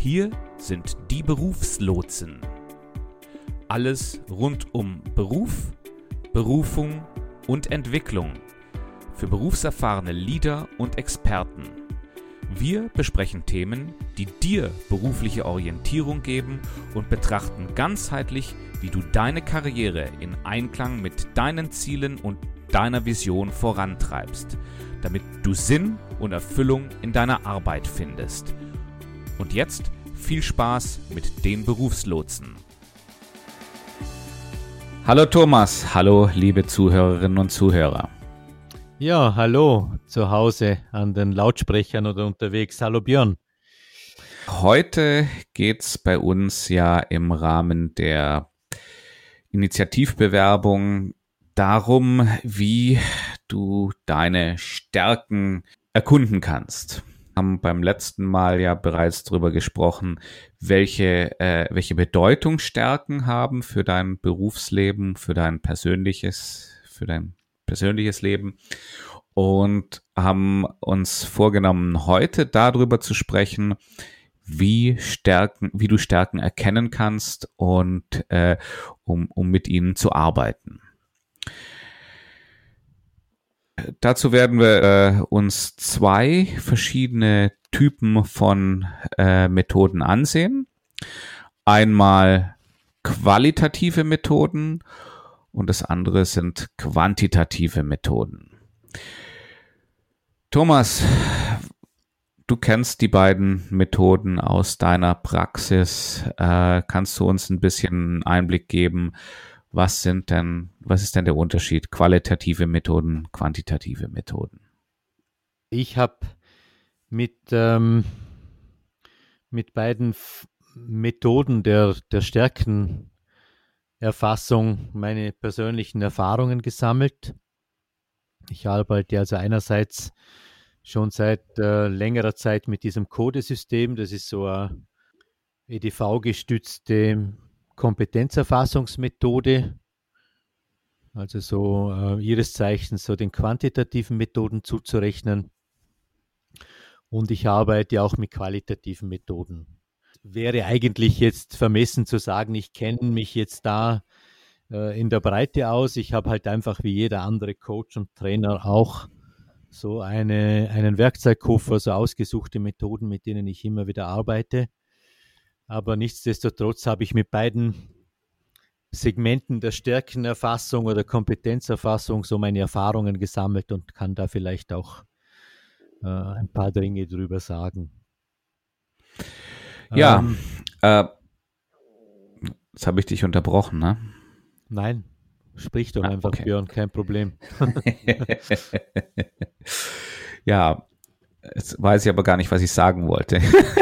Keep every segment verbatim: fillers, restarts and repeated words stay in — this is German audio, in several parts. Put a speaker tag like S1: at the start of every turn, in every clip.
S1: Hier sind die Berufslotsen. Alles rund um Beruf, Berufung und Entwicklung für berufserfahrene Leader und Experten. Wir besprechen Themen, die dir berufliche Orientierung geben und betrachten ganzheitlich, wie du deine Karriere in Einklang mit deinen Zielen und deiner Vision vorantreibst, damit du Sinn und Erfüllung in deiner Arbeit findest. Und jetzt viel Spaß mit den Berufslotsen. Hallo Thomas, hallo liebe Zuhörerinnen und Zuhörer.
S2: Ja, hallo zu Hause an den Lautsprechern oder unterwegs. Hallo Björn.
S1: Heute geht es bei uns ja im Rahmen der Initiativbewerbung darum, wie du deine Stärken erkunden kannst. Wir haben beim letzten Mal ja bereits darüber gesprochen, welche, äh, welche Bedeutung Stärken haben für dein Berufsleben, für dein persönliches, für dein persönliches Leben und haben uns vorgenommen, heute darüber zu sprechen, wie Stärken, wie du Stärken erkennen kannst und äh, um, um mit ihnen zu arbeiten. Dazu werden wir äh, uns zwei verschiedene Typen von äh, Methoden ansehen. Einmal qualitative Methoden und das andere sind quantitative Methoden. Thomas, du kennst die beiden Methoden aus deiner Praxis. Äh, kannst du uns ein bisschen Einblick geben? Was sind denn, was ist denn der Unterschied? Qualitative Methoden, quantitative Methoden?
S2: Ich habe mit, ähm, mit beiden F- Methoden der, der Stärkenerfassung meine persönlichen Erfahrungen gesammelt. Ich arbeite also einerseits schon seit äh, längerer Zeit mit diesem Codesystem. Das ist so eine E D V-gestützte Kompetenzerfassungsmethode, also so äh, ihres Zeichens so den quantitativen Methoden zuzurechnen. Und ich arbeite auch mit qualitativen Methoden. Wäre eigentlich jetzt vermessen zu sagen, ich kenne mich jetzt da äh, in der Breite aus. Ich habe halt einfach wie jeder andere Coach und Trainer auch so eine, einen Werkzeugkoffer, so ausgesuchte Methoden, mit denen ich immer wieder arbeite. Aber nichtsdestotrotz habe ich mit beiden Segmenten der Stärkenerfassung oder Kompetenzerfassung so meine Erfahrungen gesammelt und kann da vielleicht auch äh, ein paar Dinge drüber sagen.
S1: Ja,
S2: ähm,
S1: äh, jetzt habe ich dich unterbrochen, ne?
S2: Nein, sprich doch
S1: Ah,
S2: einfach,
S1: okay.
S2: Björn, kein Problem.
S1: Ja, jetzt weiß ich aber gar nicht, was ich sagen wollte.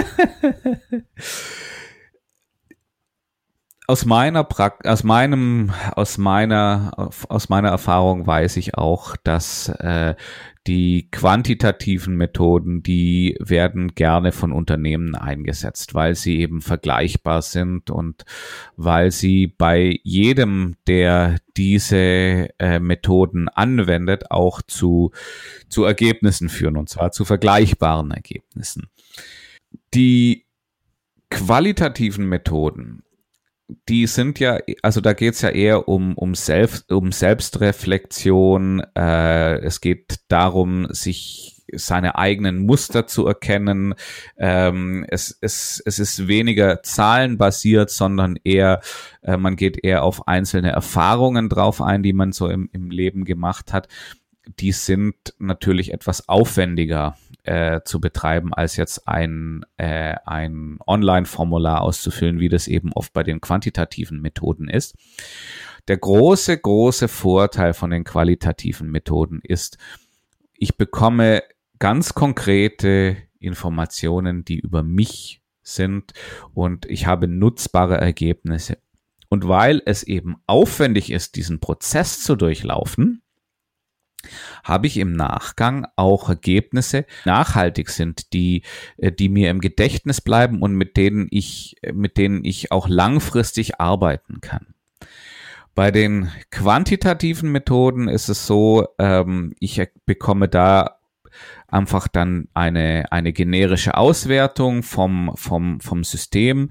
S1: Aus meiner Prakt- aus meinem, aus meiner, aus meiner Erfahrung weiß ich auch, dass äh, die quantitativen Methoden, die werden gerne von Unternehmen eingesetzt, weil sie eben vergleichbar sind und weil sie bei jedem, der diese äh, Methoden anwendet, auch zu, zu Ergebnissen führen, und zwar zu vergleichbaren Ergebnissen. Die qualitativen Methoden, die sind ja, also da geht es ja eher um, um, Selbst, um Selbstreflexion. Äh, es geht darum, sich seine eigenen Muster zu erkennen. Ähm, es, es, es ist weniger zahlenbasiert, sondern eher, äh, man geht eher auf einzelne Erfahrungen drauf ein, die man so im, im Leben gemacht hat. Die sind natürlich etwas aufwendiger äh, zu betreiben, als jetzt ein, äh, ein Online-Formular auszufüllen, wie das eben oft bei den quantitativen Methoden ist. Der große, große Vorteil von den qualitativen Methoden ist, ich bekomme ganz konkrete Informationen, die über mich sind, und ich habe nutzbare Ergebnisse. Und weil es eben aufwendig ist, diesen Prozess zu durchlaufen, habe ich im Nachgang auch Ergebnisse, die nachhaltig sind, die, die mir im Gedächtnis bleiben und mit denen ich, mit denen ich auch langfristig arbeiten kann. Bei den quantitativen Methoden ist es so, ähm, ich bekomme da einfach dann eine, eine generische Auswertung vom, vom, vom System.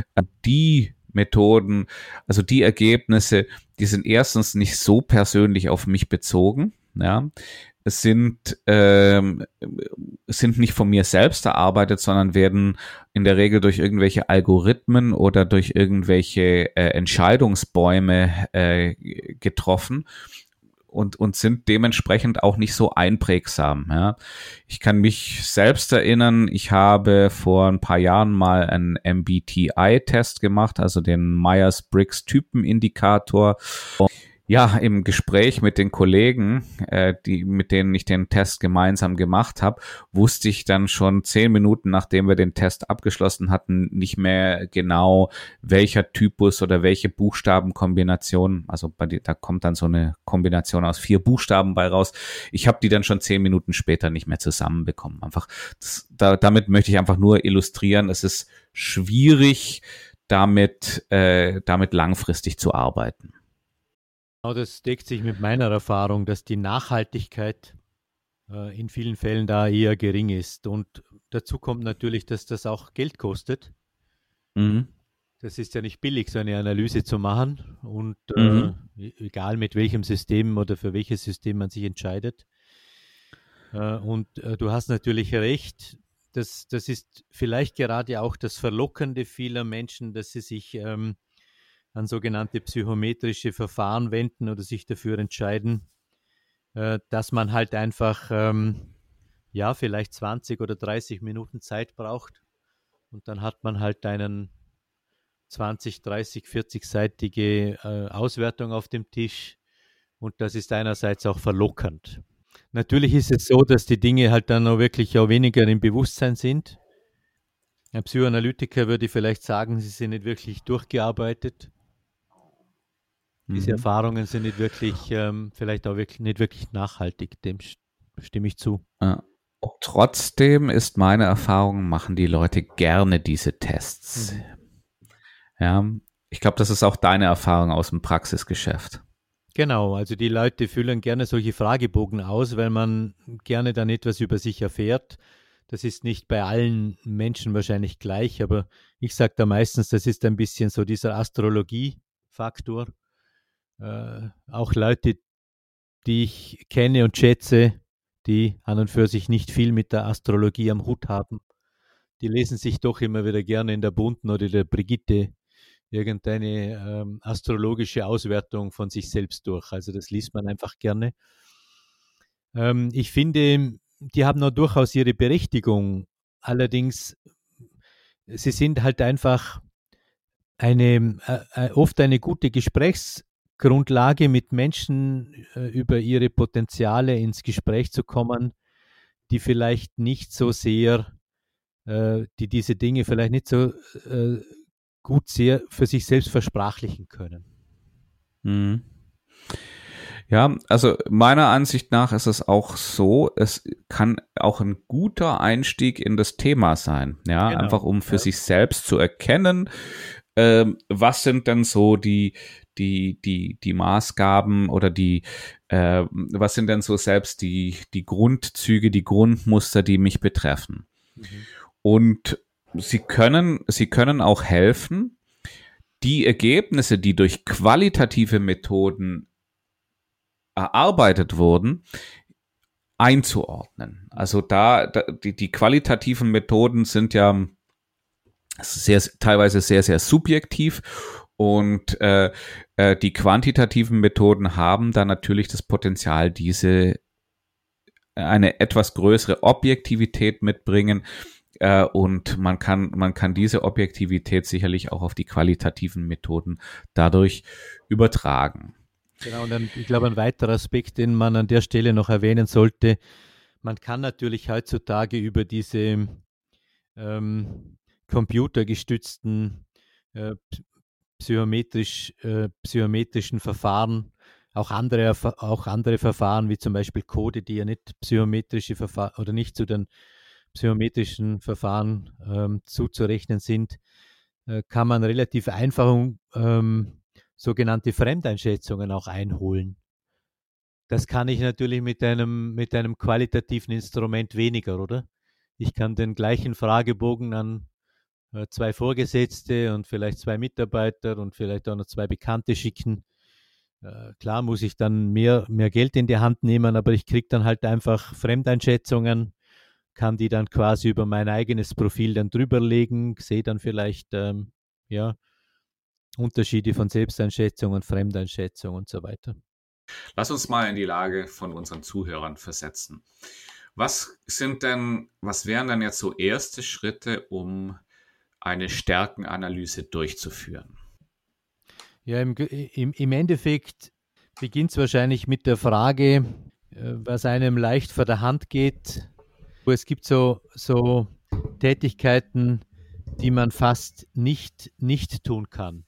S1: Die Methoden, also die Ergebnisse, die sind erstens nicht so persönlich auf mich bezogen, ja. Es sind, ähm, sind nicht von mir selbst erarbeitet, sondern werden in der Regel durch irgendwelche Algorithmen oder durch irgendwelche äh, Entscheidungsbäume äh, getroffen und, und sind dementsprechend auch nicht so einprägsam. Ja. Ich kann mich selbst erinnern, ich habe vor ein paar Jahren mal einen M B T I-Test gemacht, also den Myers-Briggs-Typenindikator. Ja, im Gespräch mit den Kollegen, äh, die, mit denen ich den Test gemeinsam gemacht habe, wusste ich dann schon zehn Minuten, nachdem wir den Test abgeschlossen hatten, nicht mehr genau, welcher Typus oder welche Buchstabenkombination, also bei die, da kommt dann so eine Kombination aus vier Buchstaben bei raus. Ich habe die dann schon zehn Minuten später nicht mehr zusammenbekommen. Einfach, das, da, damit möchte ich einfach nur illustrieren, es ist schwierig, damit, äh, damit langfristig zu arbeiten.
S2: Genau, das deckt sich mit meiner Erfahrung, dass die Nachhaltigkeit äh, in vielen Fällen da eher gering ist. Und dazu kommt natürlich, dass das auch Geld kostet.
S1: Mhm.
S2: Das ist ja nicht billig, so eine Analyse zu machen. Und
S1: Mhm.
S2: äh, egal mit welchem System oder für welches System man sich entscheidet. Äh, und äh, du hast natürlich recht. Das, das ist vielleicht gerade auch das Verlockende vieler Menschen, dass sie sich ähm, an sogenannte psychometrische Verfahren wenden oder sich dafür entscheiden, äh, dass man halt einfach ähm, ja vielleicht zwanzig oder dreißig Minuten Zeit braucht und dann hat man halt einen zwanzig, dreißig, vierzig-seitige äh, Auswertung auf dem Tisch und das ist einerseits auch verlockend. Natürlich ist es so, dass die Dinge halt dann auch wirklich auch weniger im Bewusstsein sind. Ein Psychoanalytiker würde vielleicht sagen, sie sind nicht wirklich durchgearbeitet. Diese
S1: Mhm.
S2: Erfahrungen sind nicht wirklich, ähm, vielleicht auch wirklich, nicht wirklich nachhaltig, dem stimme ich zu.
S1: Ja. Und trotzdem ist meine Erfahrung, machen die Leute gerne diese Tests.
S2: Mhm.
S1: Ja, ich glaube, das ist auch deine Erfahrung aus dem Praxisgeschäft.
S2: Genau, also die Leute füllen gerne solche Fragebogen aus, weil man gerne dann etwas über sich erfährt. Das ist nicht bei allen Menschen wahrscheinlich gleich, aber ich sage da meistens, das ist ein bisschen so dieser Astrologie-Faktor. Äh, auch Leute, die ich kenne und schätze, die an und für sich nicht viel mit der Astrologie am Hut haben, die lesen sich doch immer wieder gerne in der Bunten oder der Brigitte irgendeine ähm, astrologische Auswertung von sich selbst durch. Also das liest man einfach gerne. Ähm, ich finde, die haben auch durchaus ihre Berechtigung. Allerdings, sie sind halt einfach eine, äh, oft eine gute Gesprächsgrundlage, mit Menschen äh, über ihre Potenziale ins Gespräch zu kommen, die vielleicht nicht so sehr, äh, die diese Dinge vielleicht nicht so äh, gut sehr für sich selbst versprachlichen können.
S1: Mhm. Ja, also meiner Ansicht nach ist es auch so, es kann auch ein guter Einstieg in das Thema sein. Ja,
S2: Genau.
S1: einfach um für
S2: Ja.
S1: sich selbst zu erkennen, ähm, was sind denn so die, die, die, die Maßgaben oder die, äh, was sind denn so selbst die, die Grundzüge, die Grundmuster, die mich betreffen.
S2: Mhm.
S1: Und sie können, sie können auch helfen, die Ergebnisse, die durch qualitative Methoden erarbeitet wurden, einzuordnen. Also da, da die, die qualitativen Methoden sind ja sehr, teilweise sehr, sehr subjektiv und äh, äh, die quantitativen Methoden haben dann natürlich das Potenzial, diese eine etwas größere Objektivität mitbringen, äh, und man kann, man kann diese Objektivität sicherlich auch auf die qualitativen Methoden dadurch übertragen.
S2: Genau, und dann, ich glaube, ein weiterer Aspekt, den man an der Stelle noch erwähnen sollte, man kann natürlich heutzutage über diese ähm, computergestützten äh, psychometrisch, äh, psychometrischen Verfahren, auch andere, auch andere Verfahren wie zum Beispiel Code, die ja nicht psychometrische Verfahren oder nicht zu den psychometrischen Verfahren ähm, zuzurechnen sind, äh, kann man relativ einfach ähm, sogenannte Fremdeinschätzungen auch einholen. Das kann ich natürlich mit einem, mit einem qualitativen Instrument weniger, oder? Ich kann den gleichen Fragebogen an äh, zwei Vorgesetzte und vielleicht zwei Mitarbeiter und vielleicht auch noch zwei Bekannte schicken. Äh, klar muss ich dann mehr, mehr Geld in die Hand nehmen, aber ich kriege dann halt einfach Fremdeinschätzungen, kann die dann quasi über mein eigenes Profil dann drüberlegen, sehe dann vielleicht ähm, ja, Unterschiede von Selbsteinschätzung und Fremdeinschätzung und so weiter.
S1: Lass uns mal in die Lage von unseren Zuhörern versetzen. Was sind denn, was wären denn jetzt so erste Schritte, um eine Stärkenanalyse durchzuführen?
S2: Ja, im, im, im Endeffekt beginnt es wahrscheinlich mit der Frage, äh, was einem leicht vor der Hand geht. Es gibt so, so Tätigkeiten, die man fast nicht, nicht tun kann.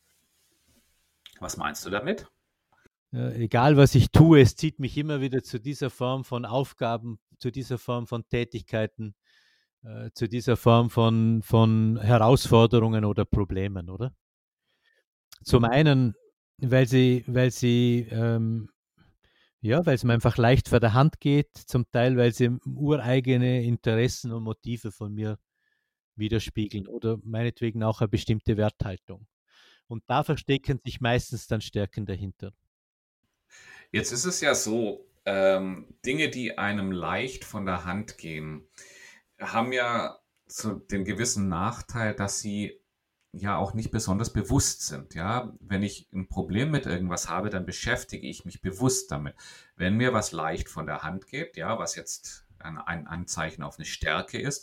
S1: Was meinst du damit?
S2: Äh, egal was ich tue, es zieht mich immer wieder zu dieser Form von Aufgaben, zu dieser Form von Tätigkeiten, äh, zu dieser Form von, von Herausforderungen oder Problemen, oder? Zum einen, weil sie, weil sie, ähm, ja, weil es mir einfach leicht vor der Hand geht, zum Teil, weil sie ureigene Interessen und Motive von mir widerspiegeln oder meinetwegen auch eine bestimmte Werthaltung. Und da verstecken sich meistens dann Stärken dahinter.
S1: Jetzt ist es ja so, ähm, Dinge, die einem leicht von der Hand gehen, haben ja so den gewissen Nachteil, dass sie ja auch nicht besonders bewusst sind. Ja, wenn ich ein Problem mit irgendwas habe, dann beschäftige ich mich bewusst damit. Wenn mir was leicht von der Hand geht, ja, was jetzt ein, ein Anzeichen auf eine Stärke ist,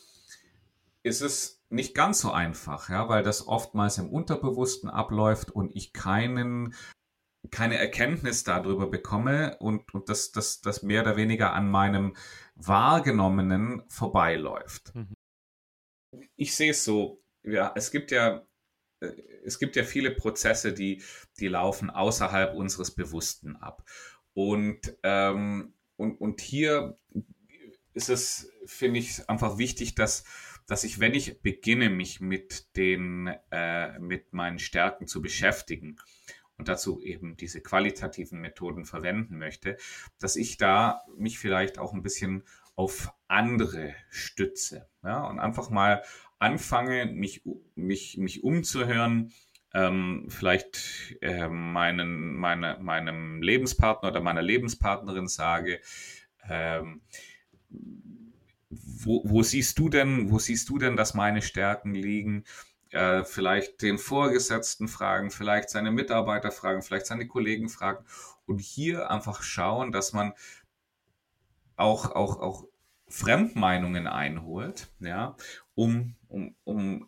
S1: ist es nicht ganz so einfach, ja, weil das oftmals im Unterbewussten abläuft und ich keinen keine Erkenntnis darüber bekomme und, und das, das, das mehr oder weniger an meinem Wahrgenommenen vorbeiläuft.
S2: Mhm.
S1: Ich sehe es so, ja, es gibt ja, äh, es gibt ja viele Prozesse, die, die laufen außerhalb unseres Bewussten ab. Und, ähm, und, und hier ist es, finde ich, einfach wichtig, dass, dass ich, wenn ich beginne, mich mit den, äh, mit meinen Stärken zu beschäftigen, und dazu eben diese qualitativen Methoden verwenden möchte, dass ich da mich vielleicht auch ein bisschen auf andere stütze, ja, und einfach mal anfange, mich, mich, mich umzuhören, ähm, vielleicht äh, meinen, meine, meinem Lebenspartner oder meiner Lebenspartnerin sage, ähm, wo, wo siehst du denn, wo siehst du denn, dass meine Stärken liegen? Äh, vielleicht den Vorgesetzten fragen, vielleicht seine Mitarbeiter fragen, vielleicht seine Kollegen fragen und hier einfach schauen, dass man auch, auch, auch Fremdmeinungen einholt, ja, um, um, um,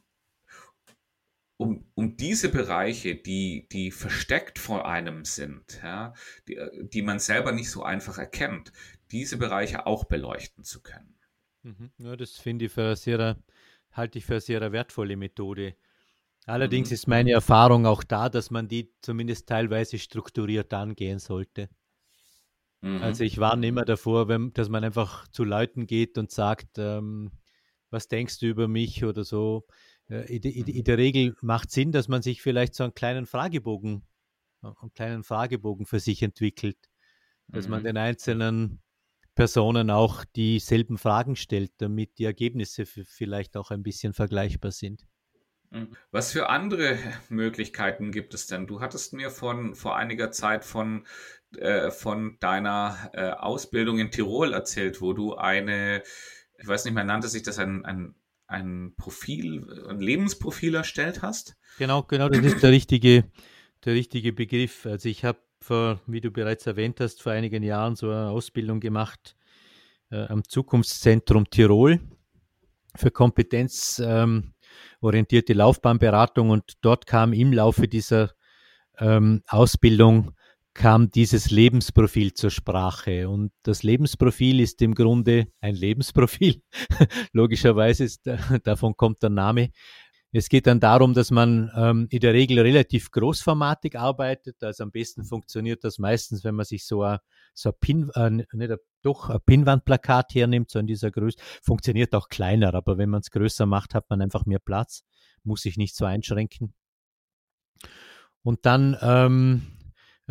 S1: um, um diese Bereiche, die, die versteckt vor einem sind, ja, die, die man selber nicht so einfach erkennt, diese Bereiche auch beleuchten zu können.
S2: Mhm. Ja, das finde ich für eine sehr, halte ich für eine sehr wertvolle Methode. Allerdings
S1: Mhm.
S2: ist meine Erfahrung auch da, dass man die zumindest teilweise strukturiert angehen sollte. Also
S1: Mhm.
S2: ich warne
S1: Mhm.
S2: immer davor, wenn, dass man einfach zu Leuten geht und sagt, ähm, was denkst du über mich oder so. Äh, in, in, in
S1: Mhm.
S2: der Regel macht Sinn, dass man sich vielleicht so einen kleinen Fragebogen, äh, einen kleinen Fragebogen für sich entwickelt, dass man
S1: Mhm.
S2: den einzelnen Personen auch dieselben Fragen stellt, damit die Ergebnisse f- vielleicht auch ein bisschen vergleichbar sind.
S1: Mhm. Was für andere Möglichkeiten gibt es denn? Du hattest mir von vor einiger Zeit von, äh, von deiner äh, Ausbildung in Tirol erzählt, wo du eine, ich weiß nicht mehr, nannte sich das ein, ein, ein Profil, ein Lebensprofil erstellt hast?
S2: Genau, genau, das ist der richtige, der richtige Begriff. Also ich habe vor, wie du bereits erwähnt hast, vor einigen Jahren so eine Ausbildung gemacht äh, am Zukunftszentrum Tirol für kompetenzorientierte ähm, Laufbahnberatung und dort kam im Laufe dieser ähm, Ausbildung kam dieses Lebensprofil zur Sprache. Und das Lebensprofil ist im Grunde ein Lebensprofil. Logischerweise ist, davon kommt der Name. Es geht dann darum, dass man ähm, in der Regel relativ großformatig arbeitet. Also am besten funktioniert das meistens, wenn man sich so ein, so ein Pin, äh, nicht ein, doch ein Pinnwandplakat hernimmt, so in dieser Größe. Funktioniert auch kleiner, aber wenn man es größer macht, hat man einfach mehr Platz, muss sich nicht so einschränken. Und dann ähm,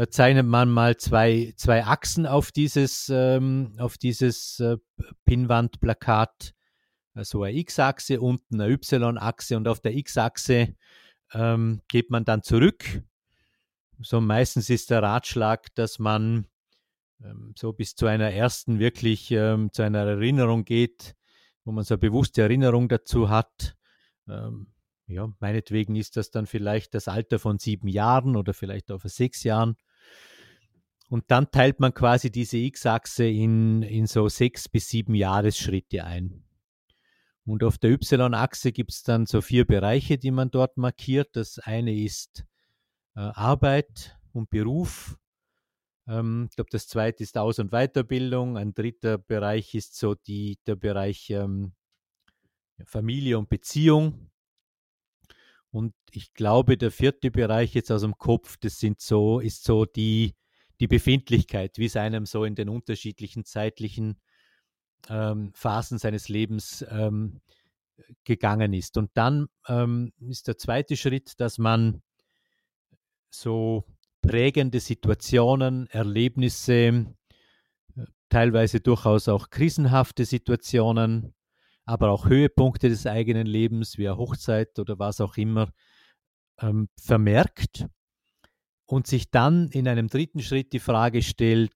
S2: Da zeichnet man mal zwei, zwei Achsen auf dieses, ähm, auf dieses äh, Pinnwandplakat, also eine X-Achse, unten eine Y-Achse und auf der X-Achse ähm, geht man dann zurück. So meistens ist der Ratschlag, dass man ähm, so bis zu einer ersten wirklich, ähm, zu einer Erinnerung geht, wo man so eine bewusste Erinnerung dazu hat. Ähm, ja, meinetwegen ist das dann vielleicht das Alter von sieben Jahren oder vielleicht auch von sechs Jahren. Und dann teilt man quasi diese X-Achse in, in so sechs bis sieben Jahresschritte ein. Und auf der Y-Achse gibt es dann so vier Bereiche, die man dort markiert. Das eine ist äh, Arbeit und Beruf. Ähm, ich glaube, das zweite ist Aus- und Weiterbildung. Ein dritter Bereich ist so die, der Bereich ähm, Familie und Beziehung. Und ich glaube, der vierte Bereich jetzt aus dem Kopf, das sind so, ist so die, die Befindlichkeit, wie es einem so in den unterschiedlichen zeitlichen ähm, Phasen seines Lebens ähm, gegangen ist. Und dann ähm, ist der zweite Schritt, dass man so prägende Situationen, Erlebnisse, teilweise durchaus auch krisenhafte Situationen, aber auch Höhepunkte des eigenen Lebens, wie eine Hochzeit oder was auch immer, ähm, vermerkt und sich dann in einem dritten Schritt die Frage stellt,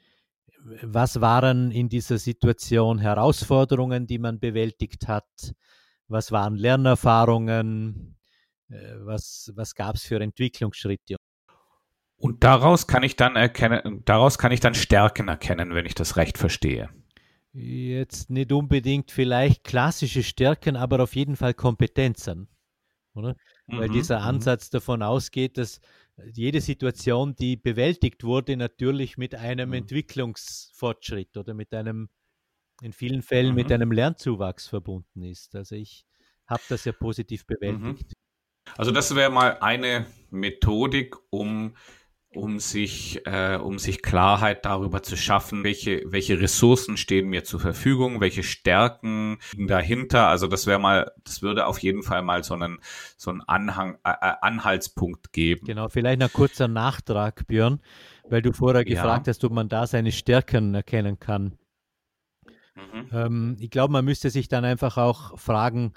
S2: was waren in dieser Situation Herausforderungen, die man bewältigt hat, was waren Lernerfahrungen, äh, was, was gab es für Entwicklungsschritte.
S1: Und daraus kann ich dann erkennen, daraus kann ich dann Stärken erkennen, wenn ich das recht verstehe.
S2: Jetzt nicht unbedingt vielleicht klassische Stärken, aber auf jeden Fall Kompetenzen, oder? Mhm. Weil dieser Ansatz davon ausgeht, dass jede Situation, die bewältigt wurde, natürlich mit einem mhm. Entwicklungsfortschritt oder mit einem, in vielen Fällen mhm. mit einem Lernzuwachs verbunden ist. Also ich habe das ja positiv bewältigt.
S1: Also das wäre mal eine Methodik, um um sich, äh, um sich Klarheit darüber zu schaffen, welche, welche Ressourcen stehen mir zur Verfügung, welche Stärken liegen dahinter. Also das wäre mal, das würde auf jeden Fall mal so einen, so einen Anhang, äh, Anhaltspunkt geben.
S2: Genau, vielleicht ein kurzer Nachtrag, Björn, weil du vorher ja. gefragt hast, ob man da seine Stärken erkennen kann. Mhm. Ähm, ich glaube, man müsste sich dann einfach auch fragen,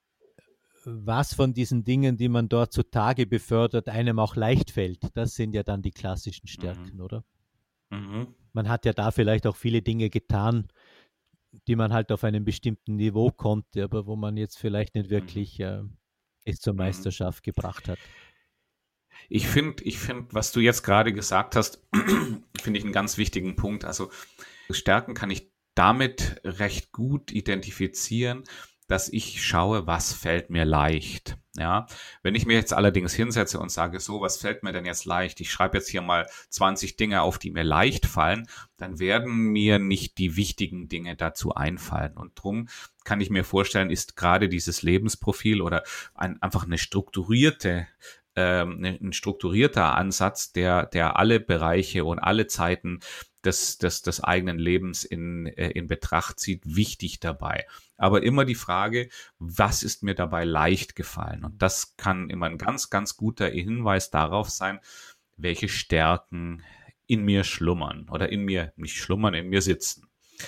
S2: was von diesen Dingen, die man dort zutage befördert, einem auch leicht fällt. Das sind ja dann die klassischen Stärken, mhm. oder? Mhm. Man hat ja da vielleicht auch viele Dinge getan, die man halt auf einem bestimmten Niveau konnte, aber wo man jetzt vielleicht nicht wirklich mhm. äh, es zur Meisterschaft mhm. gebracht hat.
S1: Ich finde, ich finde, was du jetzt gerade gesagt hast, finde ich einen ganz wichtigen Punkt. Also Stärken kann ich damit recht gut identifizieren, dass ich schaue, was fällt mir leicht. Ja, wenn ich mir jetzt allerdings hinsetze und sage, so, was fällt mir denn jetzt leicht? Ich schreibe jetzt hier mal zwanzig Dinge auf, die mir leicht fallen, dann werden mir nicht die wichtigen Dinge dazu einfallen. Und drum kann ich mir vorstellen, ist gerade dieses Lebensprofil oder ein, einfach eine strukturierte ähm, ein strukturierter Ansatz, der, der alle Bereiche und alle Zeiten des, des, des eigenen Lebens in, in Betracht zieht, wichtig dabei. Aber immer die Frage, was ist mir dabei leicht gefallen? Und das kann immer ein ganz, ganz guter Hinweis darauf sein, welche Stärken in mir schlummern oder in mir, nicht schlummern, in mir sitzen.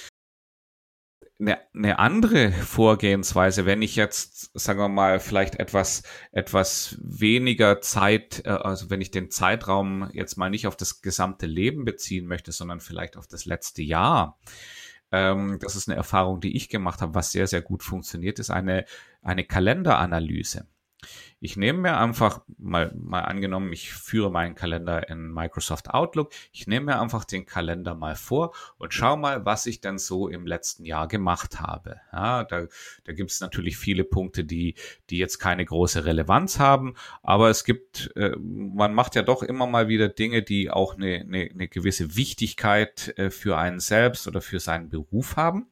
S1: Eine, eine andere Vorgehensweise, wenn ich jetzt, sagen wir mal, vielleicht etwas, etwas weniger Zeit, also wenn ich den Zeitraum jetzt mal nicht auf das gesamte Leben beziehen möchte, sondern vielleicht auf das letzte Jahr. Ähm, das ist eine Erfahrung, die ich gemacht habe, was sehr, sehr gut funktioniert, ist eine, eine Kalenderanalyse. Ich nehme mir einfach mal, mal angenommen, ich führe meinen Kalender in Microsoft Outlook. Ich nehme mir einfach den Kalender mal vor und schaue mal, was ich denn so im letzten Jahr gemacht habe. Ja, da, da gibt es natürlich viele Punkte, die, die jetzt keine große Relevanz haben, aber es gibt, äh, man macht ja doch immer mal wieder Dinge, die auch eine, eine, eine gewisse Wichtigkeit äh, für einen selbst oder für seinen Beruf haben.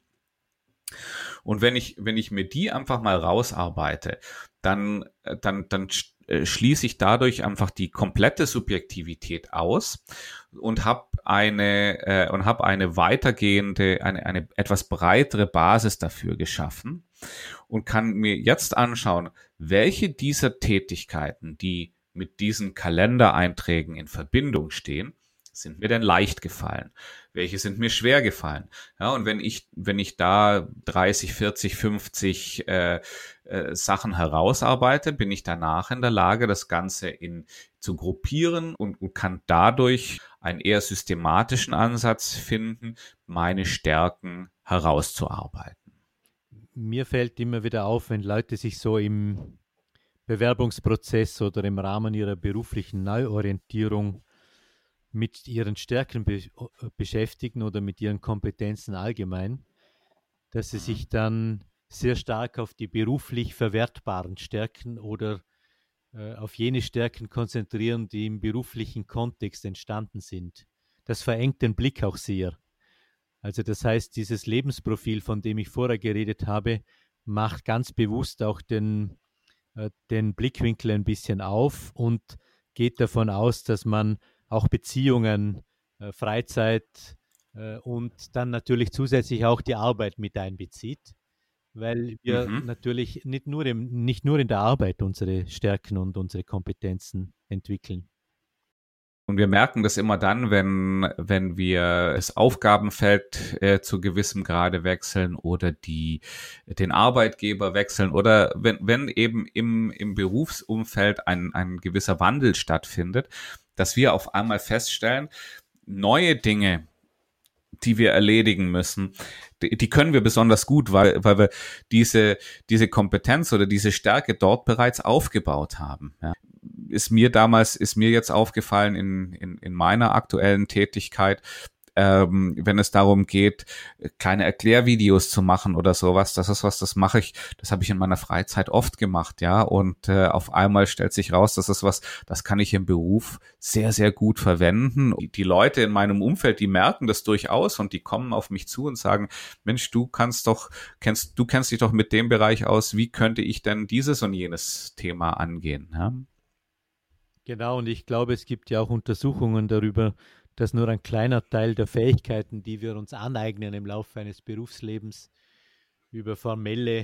S1: Und wenn ich, wenn ich mir die einfach mal rausarbeite, dann, dann, dann schließe ich dadurch einfach die komplette Subjektivität aus und habe eine, äh, und habe eine weitergehende, eine, eine etwas breitere Basis dafür geschaffen und kann mir jetzt anschauen, welche dieser Tätigkeiten, die mit diesen Kalendereinträgen in Verbindung stehen, sind mir denn leicht gefallen? Welche sind mir schwer gefallen? Ja, und wenn ich, wenn ich da dreißig, vierzig, fünfzig äh, äh, Sachen herausarbeite, bin ich danach in der Lage, das Ganze in zu gruppieren und, und kann dadurch einen eher systematischen Ansatz finden, meine Stärken herauszuarbeiten.
S2: Mir fällt immer wieder auf, wenn Leute sich so im Bewerbungsprozess oder im Rahmen ihrer beruflichen Neuorientierung mit ihren Stärken be beschäftigen oder mit ihren Kompetenzen allgemein, dass sie
S1: Mhm.
S2: sich dann sehr stark auf die beruflich verwertbaren Stärken oder äh, auf jene Stärken konzentrieren, die im beruflichen Kontext entstanden sind. Das verengt den Blick auch sehr. Also das heißt, dieses Lebensprofil, von dem ich vorher geredet habe, macht ganz bewusst auch den, äh, den Blickwinkel ein bisschen auf und geht davon aus, dass man auch Beziehungen, äh, Freizeit äh, und dann natürlich zusätzlich auch die Arbeit mit einbezieht, weil wir
S1: Mhm.
S2: natürlich nicht nur, im, nicht nur in der Arbeit unsere Stärken und unsere Kompetenzen entwickeln.
S1: Und wir merken das immer dann, wenn, wenn wir das Aufgabenfeld äh, zu gewissem Grade wechseln oder die, den Arbeitgeber wechseln oder wenn, wenn eben im, im Berufsumfeld ein, ein gewisser Wandel stattfindet, dass wir auf einmal feststellen, neue Dinge, die wir erledigen müssen, die, die können wir besonders gut, weil, weil wir diese, diese Kompetenz oder diese Stärke dort bereits aufgebaut haben. Ja. Ist mir damals, ist mir jetzt aufgefallen in, in, in meiner aktuellen Tätigkeit, ähm, wenn es darum geht, kleine Erklärvideos zu machen oder sowas, das ist was, das mache ich, das habe ich in meiner Freizeit oft gemacht, ja, und äh, auf einmal stellt sich raus, das ist was, das kann ich im Beruf sehr, sehr gut verwenden. Die, die Leute in meinem Umfeld, die merken das durchaus und die kommen auf mich zu und sagen, Mensch, du kannst doch, kennst, du kennst dich doch mit dem Bereich aus, wie könnte ich denn dieses und jenes Thema angehen, ja?
S2: Genau, und ich glaube, es gibt ja auch Untersuchungen darüber, dass nur ein kleiner Teil der Fähigkeiten, die wir uns aneignen im Laufe eines Berufslebens, über formelle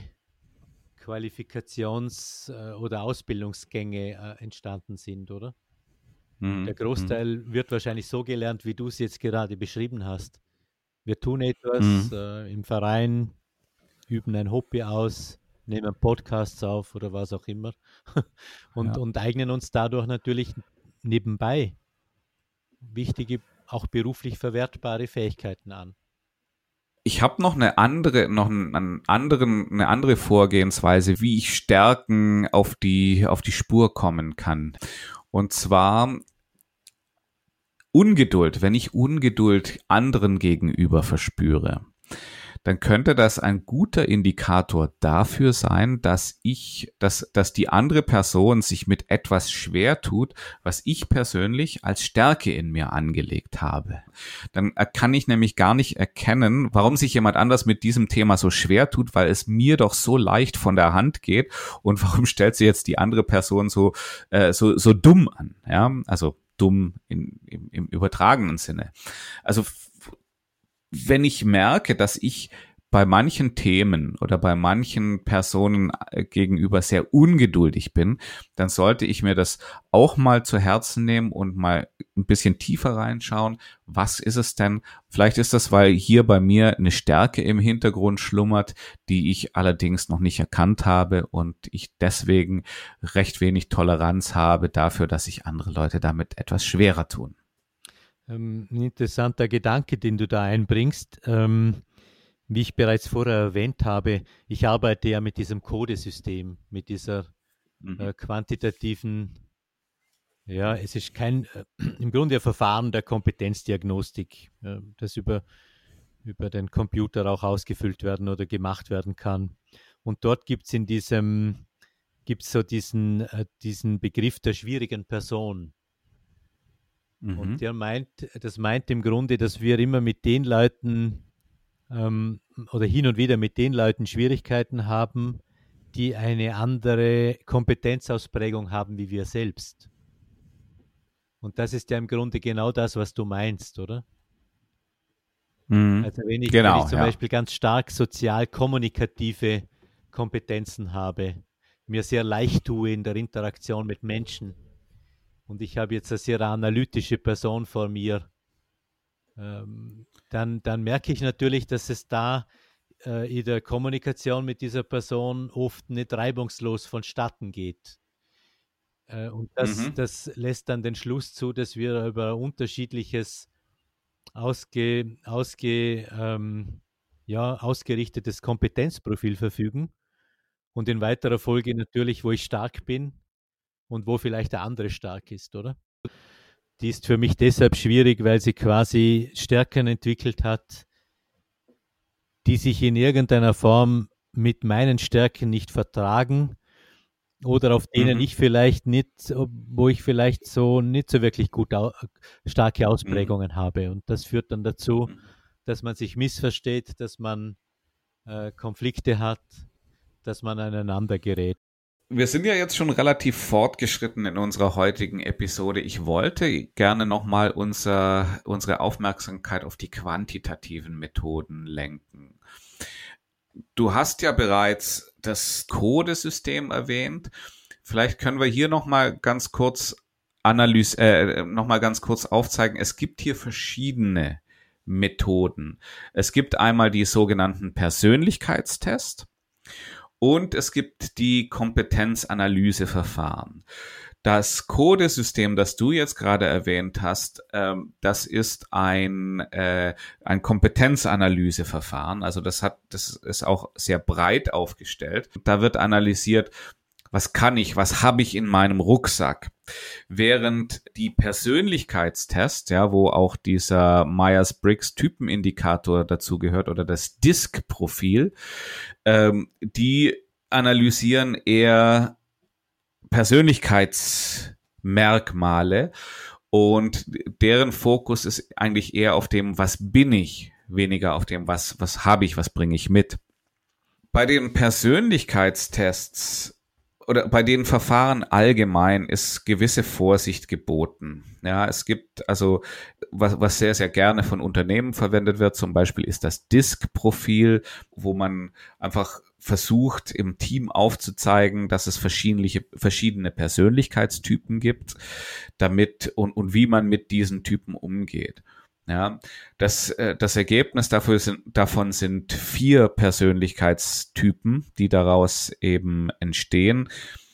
S2: Qualifikations- äh, oder Ausbildungsgänge äh, entstanden sind, oder? Der
S1: Mhm. Mhm.
S2: Großteil wird wahrscheinlich so gelernt, wie du es jetzt gerade beschrieben hast. Wir tun etwas
S1: Mhm.
S2: äh, im Verein, üben ein Hobby aus, nehmen Podcasts auf oder was auch immer und,
S1: Ja.
S2: und eignen uns dadurch natürlich nebenbei wichtige, auch beruflich verwertbare Fähigkeiten an.
S1: Ich habe noch eine andere, noch einen anderen, eine andere Vorgehensweise, wie ich Stärken auf die, auf die Spur kommen kann. Und zwar Ungeduld. Wenn ich Ungeduld anderen gegenüber verspüre, dann könnte das ein guter Indikator dafür sein, dass ich, dass, dass die andere Person sich mit etwas schwer tut, was ich persönlich als Stärke in mir angelegt habe. Dann kann ich nämlich gar nicht erkennen, warum sich jemand anders mit diesem Thema so schwer tut, weil es mir doch so leicht von der Hand geht und warum stellt sie jetzt die andere Person so, äh, so, so dumm an, ja, also dumm in, im, im übertragenen Sinne. Also wenn ich merke, dass ich bei manchen Themen oder bei manchen Personen gegenüber sehr ungeduldig bin, dann sollte ich mir das auch mal zu Herzen nehmen und mal ein bisschen tiefer reinschauen. Was ist es denn? Vielleicht ist das, weil hier bei mir eine Stärke im Hintergrund schlummert, die ich allerdings noch nicht erkannt habe und ich deswegen recht wenig Toleranz habe dafür, dass sich andere Leute damit etwas schwerer tun.
S2: Ähm, ein interessanter Gedanke, den du da einbringst. Ähm, wie ich bereits vorher erwähnt habe, ich arbeite ja mit diesem Codesystem, mit dieser
S1: Mhm.
S2: äh, quantitativen, ja, es ist kein, äh, im Grunde ein Verfahren der Kompetenzdiagnostik, äh, das über, über den Computer auch ausgefüllt werden oder gemacht werden kann. Und dort gibt es in diesem, gibt es so diesen, äh, diesen Begriff der schwierigen Person. Und
S1: Mhm.
S2: der meint, das meint im Grunde, dass wir immer mit den Leuten ähm, oder hin und wieder mit den Leuten Schwierigkeiten haben, die eine andere Kompetenzausprägung haben wie wir selbst. Und das ist ja im Grunde genau das, was du meinst, oder?
S1: Mhm.
S2: Also wenn ich, wenn ich
S1: Genau,
S2: zum
S1: ja.
S2: Beispiel ganz stark sozial-kommunikative Kompetenzen habe, mir sehr leicht tue in der Interaktion mit Menschen und ich habe jetzt eine sehr analytische Person vor mir, ähm, dann, dann merke ich natürlich, dass es da äh, in der Kommunikation mit dieser Person oft nicht reibungslos vonstatten geht. Äh, und das,
S1: Mhm.
S2: das lässt dann den Schluss zu, dass wir über unterschiedliches, ausge, ausge, ähm, ja, ausgerichtetes Kompetenzprofil verfügen. Und in weiterer Folge natürlich, wo ich stark bin und wo vielleicht der andere stark ist, oder? Die ist für mich deshalb schwierig, weil sie quasi Stärken entwickelt hat, die sich in irgendeiner Form mit meinen Stärken nicht vertragen oder auf denen
S1: Mhm.
S2: ich vielleicht nicht, wo ich vielleicht so nicht so wirklich gut au starke
S1: Mhm.
S2: Ausprägungen habe. Und das führt dann dazu,
S1: Mhm.
S2: dass man sich missversteht, dass man äh, Konflikte hat, dass man aneinander gerät.
S1: Wir sind ja jetzt schon relativ fortgeschritten in unserer heutigen Episode. Ich wollte gerne nochmal unser, unsere Aufmerksamkeit auf die quantitativen Methoden lenken. Du hast ja bereits das Codesystem erwähnt. Vielleicht können wir hier nochmal ganz kurz Analyse, äh, noch mal ganz kurz aufzeigen. Es gibt hier verschiedene Methoden. Es gibt einmal die sogenannten Persönlichkeitstests. Und es gibt die Kompetenzanalyseverfahren. Das Codesystem, das du jetzt gerade erwähnt hast, ähm, das ist ein, äh, ein Kompetenzanalyseverfahren. Also das hat, das ist auch sehr breit aufgestellt. Da wird analysiert, was kann ich, was habe ich in meinem Rucksack? Während die Persönlichkeitstests, ja, wo auch dieser Myers-Briggs-Typenindikator dazu gehört oder das D I S C-Profil, ähm, die analysieren eher Persönlichkeitsmerkmale und deren Fokus ist eigentlich eher auf dem, was bin ich, weniger auf dem, was, was habe ich, was bringe ich mit. Bei den Persönlichkeitstests oder bei den Verfahren allgemein ist gewisse Vorsicht geboten. Ja, es gibt also, was, was sehr, sehr gerne von Unternehmen verwendet wird, zum Beispiel ist das D I S C-Profil, wo man einfach versucht, im Team aufzuzeigen, dass es verschiedene, verschiedene Persönlichkeitstypen gibt, damit und, und wie man mit diesen Typen umgeht. Ja, das, äh, das Ergebnis dafür sind, davon sind vier Persönlichkeitstypen, die daraus eben entstehen.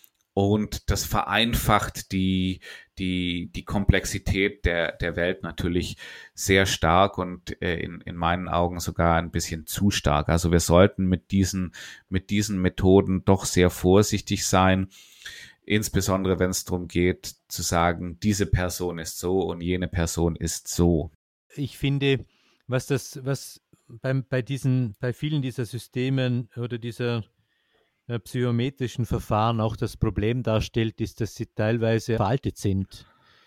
S1: Und das vereinfacht die, die, die Komplexität der, der Welt natürlich sehr stark und äh, in, in meinen Augen sogar ein bisschen zu stark. Also wir sollten mit diesen, mit diesen Methoden doch sehr vorsichtig sein. Insbesondere wenn es darum geht, zu sagen, diese Person ist so und jene Person ist so.
S2: Ich finde, was das, was beim, bei diesen, bei vielen dieser Systemen oder dieser äh, psychometrischen Verfahren auch das Problem darstellt, ist, dass sie teilweise veraltet sind.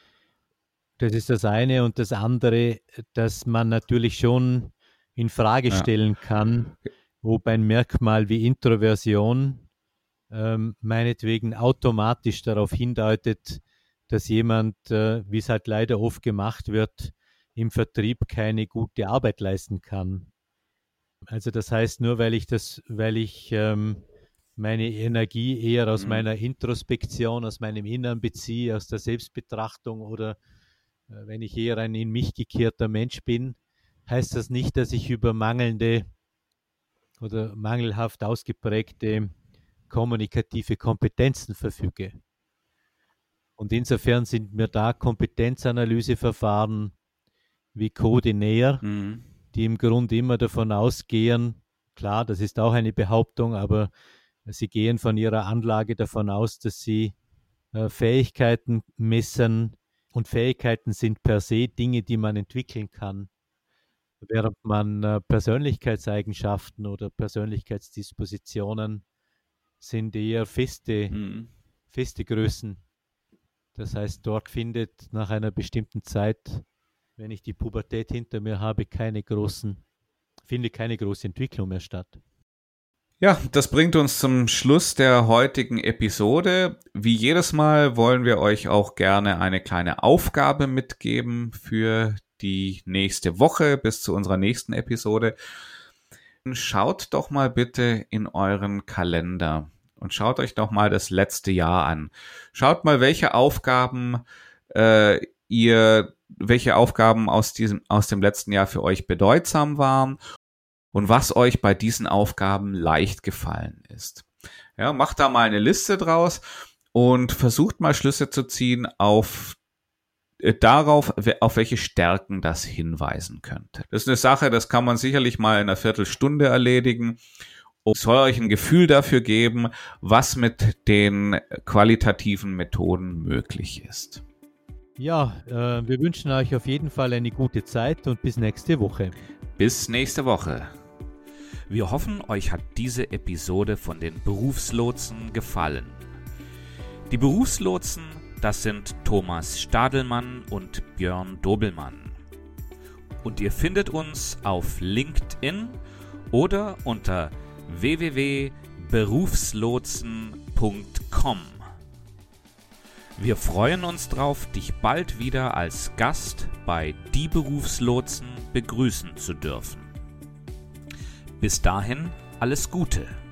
S2: Das ist das eine und das andere, dass man natürlich schon in Frage
S1: Ja.
S2: stellen kann, ob ein Merkmal wie Introversion ähm, meinetwegen automatisch darauf hindeutet, dass jemand, äh, wie es halt leider oft gemacht wird, im Vertrieb keine gute Arbeit leisten kann. Also das heißt, nur weil ich das, weil ich ähm, meine Energie eher aus
S1: Mhm.
S2: meiner Introspektion, aus meinem Innern beziehe, aus der Selbstbetrachtung oder äh, wenn ich eher ein in mich gekehrter Mensch bin, heißt das nicht, dass ich über mangelnde oder mangelhaft ausgeprägte kommunikative Kompetenzen verfüge. Und insofern sind mir da Kompetenzanalyseverfahren wie Code näher,
S1: Mhm.
S2: die im Grunde immer davon ausgehen, klar, das ist auch eine Behauptung, aber sie gehen von ihrer Anlage davon aus, dass sie äh, Fähigkeiten messen und Fähigkeiten sind per se Dinge, die man entwickeln kann, während man äh, Persönlichkeitseigenschaften oder Persönlichkeitsdispositionen sind eher feste,
S1: Mhm.
S2: feste Größen. Das heißt, dort findet nach einer bestimmten Zeit, wenn ich die Pubertät hinter mir habe, keine großen, findet keine große Entwicklung mehr statt.
S1: Ja, das bringt uns zum Schluss der heutigen Episode. Wie jedes Mal wollen wir euch auch gerne eine kleine Aufgabe mitgeben für die nächste Woche bis zu unserer nächsten Episode. Schaut doch mal bitte in euren Kalender und schaut euch doch mal das letzte Jahr an. Schaut mal, welche Aufgaben äh, ihr welche Aufgaben aus diesem, aus dem letzten Jahr für euch bedeutsam waren und was euch bei diesen Aufgaben leicht gefallen ist. Ja, macht da mal eine Liste draus und versucht mal Schlüsse zu ziehen auf äh, darauf, auf welche Stärken das hinweisen könnte. Das ist eine Sache, das kann man sicherlich mal in einer Viertelstunde erledigen und soll euch ein Gefühl dafür geben, was mit den qualitativen Methoden möglich ist.
S2: Ja, äh, wir wünschen euch auf jeden Fall eine gute Zeit und bis nächste Woche.
S1: Bis nächste Woche. Wir hoffen, euch hat diese Episode von den Berufslotsen gefallen. Die Berufslotsen, das sind Thomas Stadelmann und Björn Dobelmann. Und ihr findet uns auf LinkedIn oder unter w w w punkt berufslotsen punkt com. Wir freuen uns drauf, dich bald wieder als Gast bei Die Berufslotsen begrüßen zu dürfen. Bis dahin alles Gute.